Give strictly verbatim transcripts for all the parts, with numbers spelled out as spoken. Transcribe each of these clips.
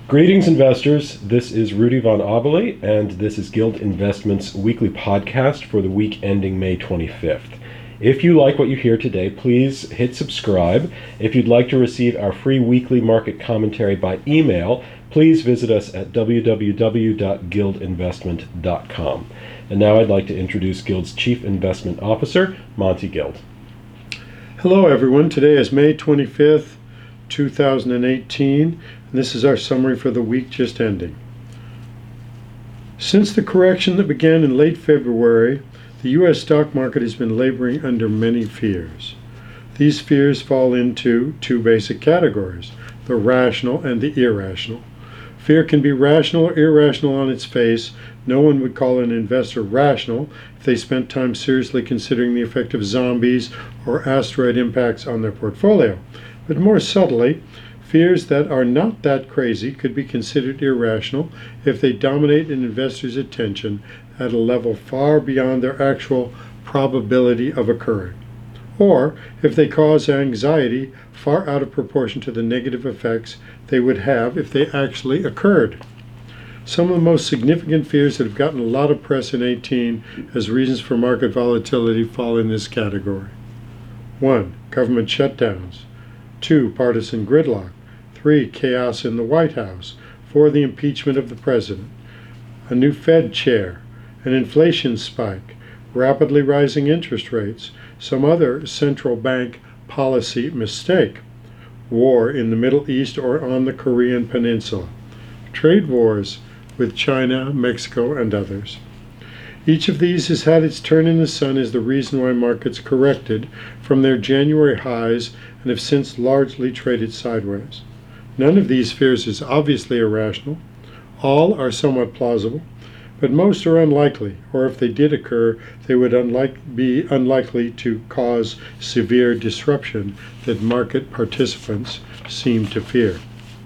Greetings, investors. This is Rudy Von Obeli, and this is Guild Investments' weekly podcast for the week ending May twenty-fifth. If you like what you hear today, please hit subscribe. If you'd like to receive our free weekly market commentary by email, please visit us at w w w dot guild investment dot com. And now I'd like to introduce Guild's Chief Investment Officer, Monty Guild. Hello, everyone. Today is May twenty-fifth, two thousand eighteen. This is our summary for the week just ending. Since the correction that began in late February, the U S stock market has been laboring under many fears. These fears fall into two basic categories, the rational and the irrational. Fear can be rational or irrational on its face. No one would call an investor rational if they spent time seriously considering the effect of zombies or asteroid impacts on their portfolio. But more subtly, fears that are not that crazy could be considered irrational if they dominate an investor's attention at a level far beyond their actual probability of occurring, or if they cause anxiety far out of proportion to the negative effects they would have if they actually occurred. Some of the most significant fears that have gotten a lot of press in eighteen as reasons for market volatility fall in this category. One, government shutdowns. Two, partisan gridlock. Three, chaos in the White House. Four, the impeachment of the president. A new Fed chair. An inflation spike. Rapidly rising interest rates. Some other central bank policy mistake. War in the Middle East or on the Korean Peninsula. Trade wars with China, Mexico, and others. Each of these has had its turn in the sun as the reason why markets corrected from their January highs and have since largely traded sideways. None of these fears is obviously irrational. All are somewhat plausible, but most are unlikely, or if they did occur, they would unlike, be unlikely to cause severe disruption that market participants seem to fear.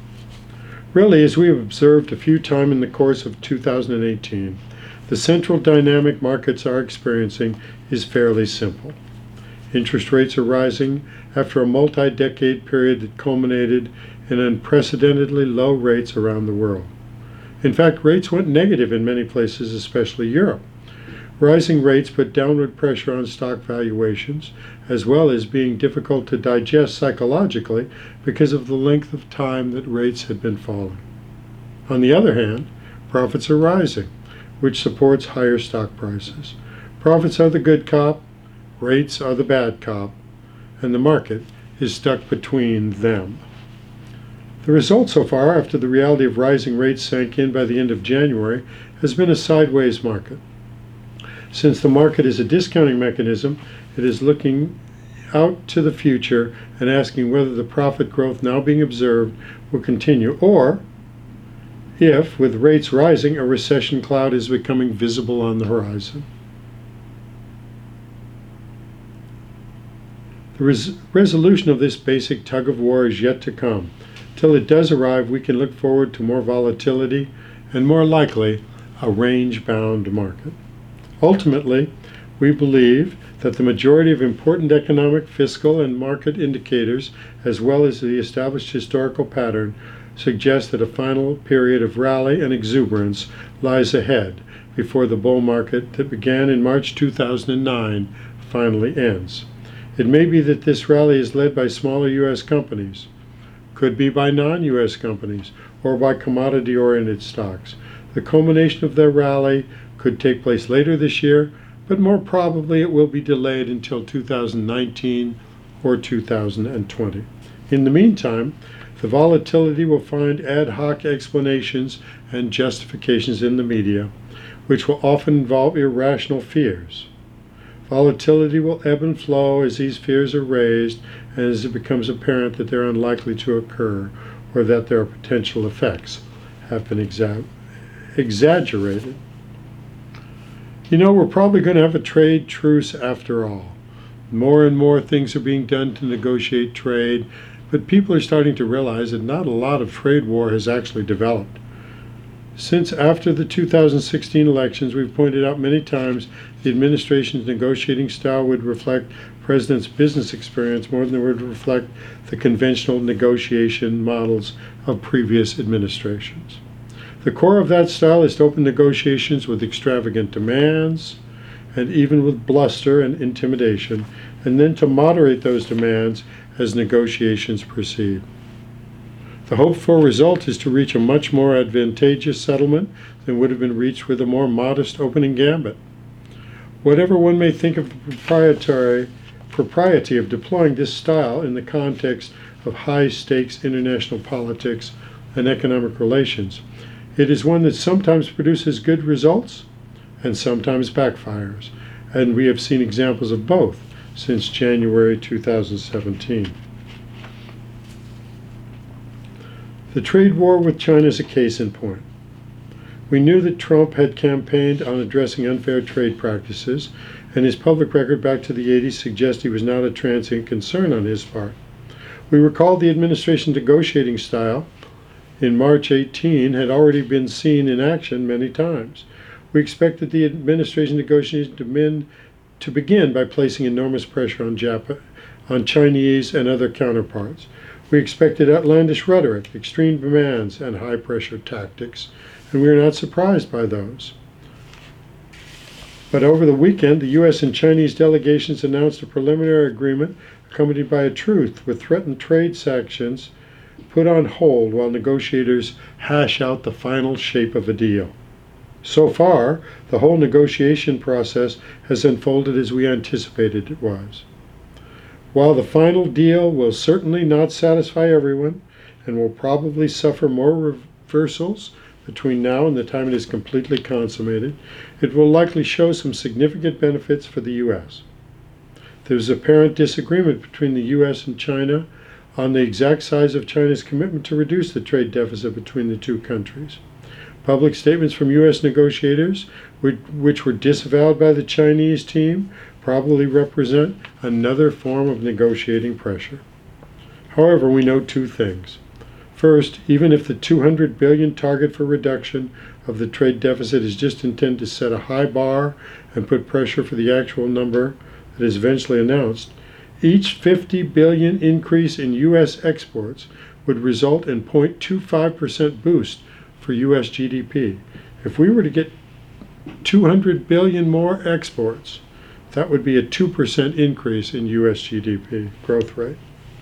Really, as we have observed a few times in the course of two thousand eighteen, the central dynamic markets are experiencing is fairly simple. Interest rates are rising after a multi-decade period that culminated in unprecedentedly low rates around the world. In fact, rates went negative in many places, especially Europe. Rising rates put downward pressure on stock valuations, as well as being difficult to digest psychologically because of the length of time that rates had been falling. On the other hand, profits are rising, which supports higher stock prices. Profits are the good cop, rates are the bad cop, and the market is stuck between them. The result so far, after the reality of rising rates sank in by the end of January, has been a sideways market. Since the market is a discounting mechanism, it is looking out to the future and asking whether the profit growth now being observed will continue, or if, with rates rising, a recession cloud is becoming visible on the horizon. The res- resolution of this basic tug-of-war is yet to come. Till it does arrive, we can look forward to more volatility and, more likely, a range-bound market. Ultimately, we believe that the majority of important economic, fiscal, and market indicators, as well as the established historical pattern, suggest that a final period of rally and exuberance lies ahead before the bull market that began in March two thousand nine finally ends. It may be that this rally is led by smaller U S companies, could be by non-U S companies, or by commodity-oriented stocks. The culmination of their rally could take place later this year, but more probably it will be delayed until two thousand nineteen or two thousand twenty. In the meantime, the volatility will find ad hoc explanations and justifications in the media, which will often involve irrational fears. Volatility will ebb and flow as these fears are raised and as it becomes apparent that they're unlikely to occur or that their potential effects have been exa- exaggerated. You know, we're probably going to have a trade truce after all. More and more things are being done to negotiate trade, but people are starting to realize that not a lot of trade war has actually developed. Since after the two thousand sixteen elections, we've pointed out many times the administration's negotiating style would reflect the president's business experience more than it would reflect the conventional negotiation models of previous administrations. The core of that style is to open negotiations with extravagant demands and even with bluster and intimidation, and then to moderate those demands as negotiations proceed. The hoped for result is to reach a much more advantageous settlement than would have been reached with a more modest opening gambit. Whatever one may think of the proprietary propriety of deploying this style in the context of high-stakes international politics and economic relations, it is one that sometimes produces good results and sometimes backfires, and we have seen examples of both since January two thousand seventeen. The trade war with China is a case in point. We knew that Trump had campaigned on addressing unfair trade practices, and his public record back to the eighties suggests he was not a transient concern on his part. We recall the administration's negotiating style in March eighteen had already been seen in action many times. We expected the administration negotiations to begin, to begin by placing enormous pressure on Japan, on Chinese and other counterparts. We expected outlandish rhetoric, extreme demands, and high-pressure tactics, and we are not surprised by those. But over the weekend, the U S and Chinese delegations announced a preliminary agreement accompanied by a truce with threatened trade sanctions put on hold while negotiators hash out the final shape of a deal. So far, the whole negotiation process has unfolded as we anticipated it was. While the final deal will certainly not satisfy everyone and will probably suffer more reversals between now and the time it is completely consummated, it will likely show some significant benefits for the U S. There is apparent disagreement between the U S and China on the exact size of China's commitment to reduce the trade deficit between the two countries. Public statements from U S negotiators, which were disavowed by the Chinese team, probably represent another form of negotiating pressure. However, we know two things. First, even if the two hundred billion dollars target for reduction of the trade deficit is just intended to set a high bar and put pressure for the actual number that is eventually announced, each fifty billion dollars increase in U S exports would result in zero point two five percent boost for U S G D P. If we were to get two hundred billion dollars more exports, that would be a two percent increase in U S G D P growth rate.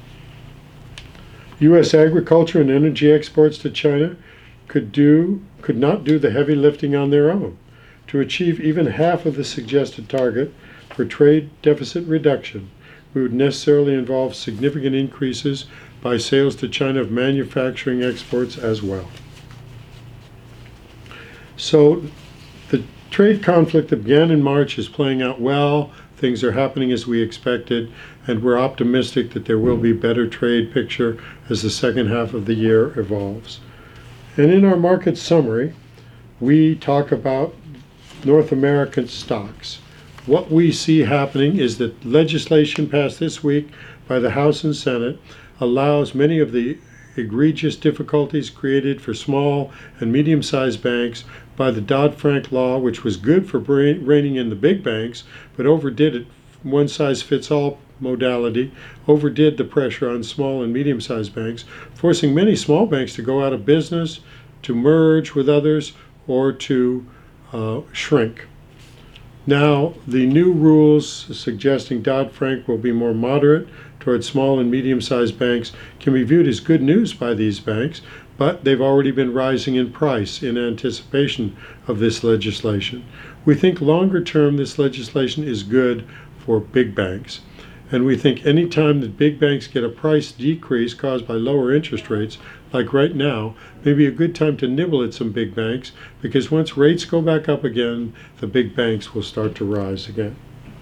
U S agriculture and energy exports to China could do could not do the heavy lifting on their own. To achieve even half of the suggested target for trade deficit reduction, we would necessarily involve significant increases by sales to China of manufacturing exports as well. So the trade conflict that began in March is playing out well. Things are happening as we expected, and we're optimistic that there will be a better trade picture as the second half of the year evolves. And in our market summary, we talk about North American stocks. What we see happening is that legislation passed this week by the House and Senate allows many of the egregious difficulties created for small and medium-sized banks by the Dodd-Frank law, which was good for reining in the big banks, but overdid it, one-size-fits-all modality, overdid the pressure on small and medium-sized banks, forcing many small banks to go out of business, to merge with others, or to uh, shrink. Now, the new rules suggesting Dodd-Frank will be more moderate towards small and medium-sized banks can be viewed as good news by these banks, but they've already been rising in price in anticipation of this legislation. We think longer term this legislation is good for big banks. And we think any time that big banks get a price decrease caused by lower interest rates, like right now, may be a good time to nibble at some big banks, because once rates go back up again, the big banks will start to rise again.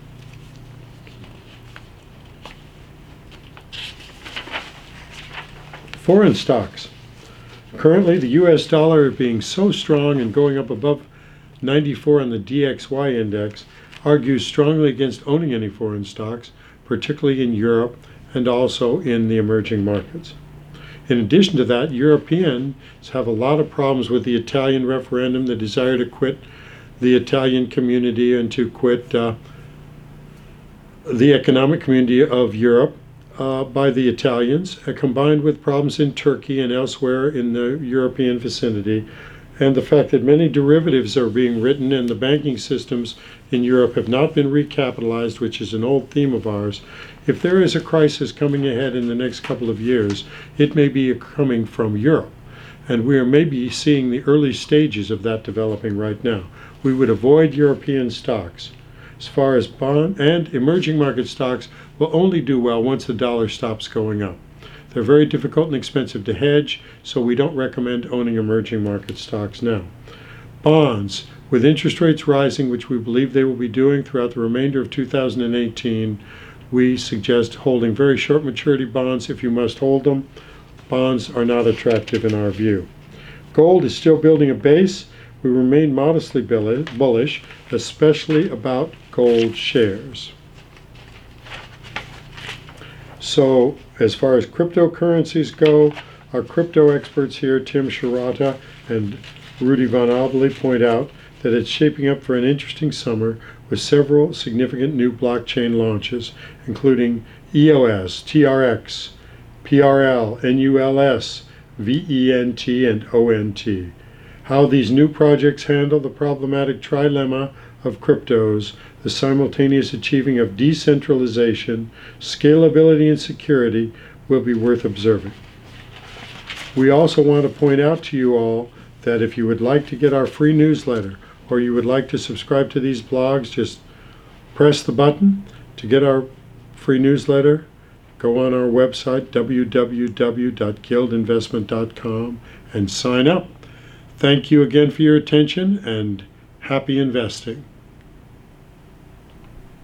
Foreign stocks. Currently, the U S dollar being so strong and going up above ninety-four on the D X Y index argues strongly against owning any foreign stocks, particularly in Europe and also in the emerging markets. In addition to that, Europeans have a lot of problems with the Italian referendum, the desire to quit the Italian community and to quit uh, the economic community of Europe uh, by the Italians, uh, combined with problems in Turkey and elsewhere in the European vicinity, and the fact that many derivatives are being written and the banking systems in Europe have not been recapitalized, which is an old theme of ours. If there is a crisis coming ahead in the next couple of years, it may be coming from Europe, and we are maybe seeing the early stages of that developing right now. We would avoid European stocks. As far as bond and emerging market stocks will only do well once the dollar stops going up. They're very difficult and expensive to hedge, so we don't recommend owning emerging market stocks now. Bonds, with interest rates rising, which we believe they will be doing throughout the remainder of two thousand eighteen, we suggest holding very short maturity bonds if you must hold them. Bonds are not attractive in our view. Gold is still building a base. We remain modestly bullish, especially about gold shares. So, as far as cryptocurrencies go, our crypto experts here, Tim Shirata and Rudy Von Obeli, point out that it's shaping up for an interesting summer with several significant new blockchain launches, including E O S, T R X, P R L, N U L S, V E N T, and O N T. How these new projects handle the problematic trilemma of cryptos, the simultaneous achieving of decentralization, scalability, and security will be worth observing. We also want to point out to you all that if you would like to get our free newsletter or you would like to subscribe to these blogs, just press the button to get our free newsletter. Go on our website, w w w dot guild investment dot com, and sign up. Thank you again for your attention and happy investing.